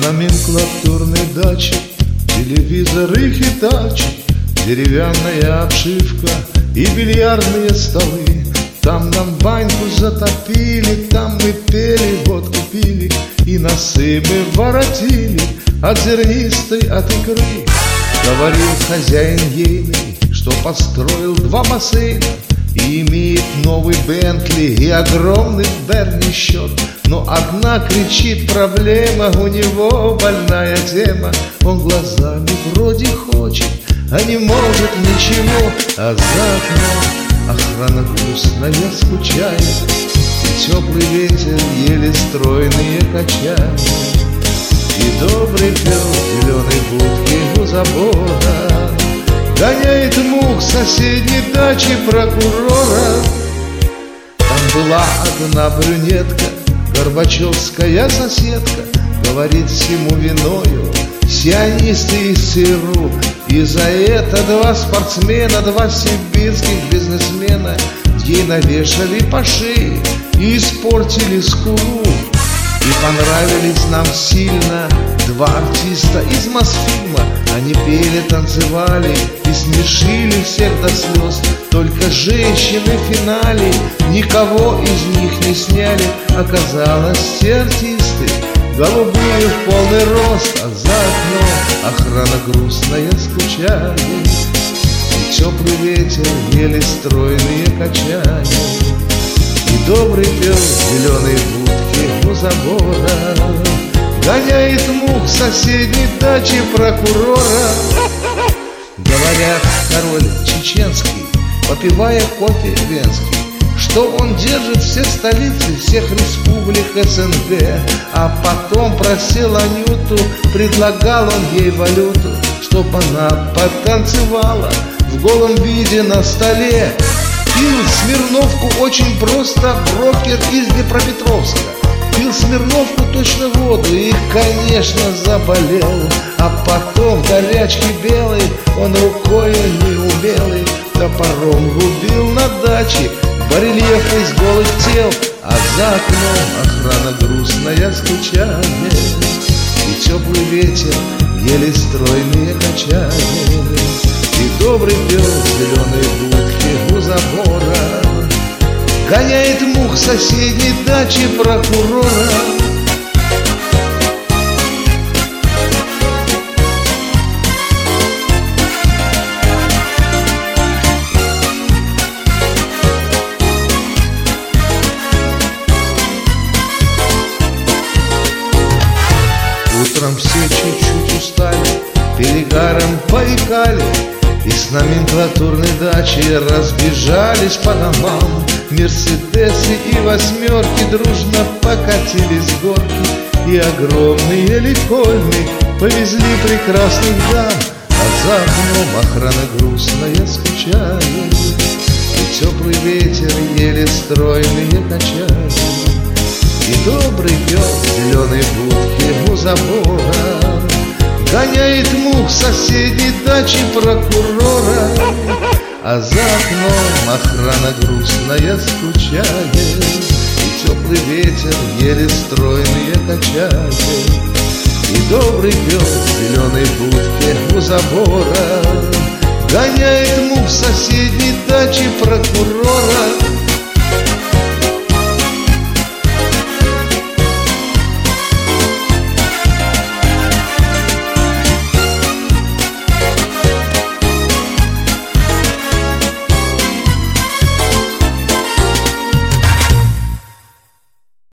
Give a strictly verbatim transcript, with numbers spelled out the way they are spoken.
номенклатурной даче телевизоры Хитачи, деревянная обшивка и бильярдные столы. Там нам баньку затопили, там мы пели, водку пили, и носы мы воротили от зернистой, от икры. Говорил хозяин ейный, что построил два бассейна и имеет новый Бентли и огромный Берни счет. Но одна кричит проблема, у него больная тема. Он глазами вроде хочет, а не может ничего, а за окном охрана грустная скучает, и теплый ветер еле стройные качает. И добрый пес в зеленой будке у забора гоняет мух с соседней дачи прокурора. Там была одна брюнетка, горбачевская соседка, говорит, всему виною сионисты из ЦРУ. И за это два спортсмена, два сибирских бизнесмена ей навешали по шее и испортили скулу. И понравились нам сильно два артиста из Мосфильма. Они пели, танцевали и смешили всех до слез. Только женщины в финале никого из них не сняли. Оказалось, все артисты голубые в полный рост, а за окном охрана грустная скучает, и теплый ветер еле стройные качает. И добрый пес в зеленой будке у забора гоняет мух с соседней дачи прокурора. Говорят, король чеченский, попивая кофе венский, что он держит все столицы всех республик СНГ. А потом просил Анюту, предлагал он ей валюту, чтоб она потанцевала в голом виде на столе. Пил Смирновку очень просто брокер из Днепропетровска. Пил Смирновку точно воду и, конечно, заболел. А потом в горячке белой он рукой неумелый топором рубил на даче барельефы из голых тел. А за окном охрана грустная скучает, и теплый ветер еле стройные качает. И добрый пес в зеленой будке у забора гоняет мух с соседней дачи прокурора. Утром все чуть-чуть устали, перегаром поикали, и с номенклатурной дачи разбежались по домам. Мерседесы и восьмерки дружно покатились с горки, и огромные линкольны повезли прекрасных дам. А за окном охрана грустная скучает, и теплый ветер еле стройные качает. И добрый пес в зеленой будке у забора гоняет мух с соседней дачи прокурора. А за окном охрана грустная скучает, и теплый ветер еле стройные качает. И добрый пес в зеленой будке у забора гоняет мух с соседней дачи прокурора.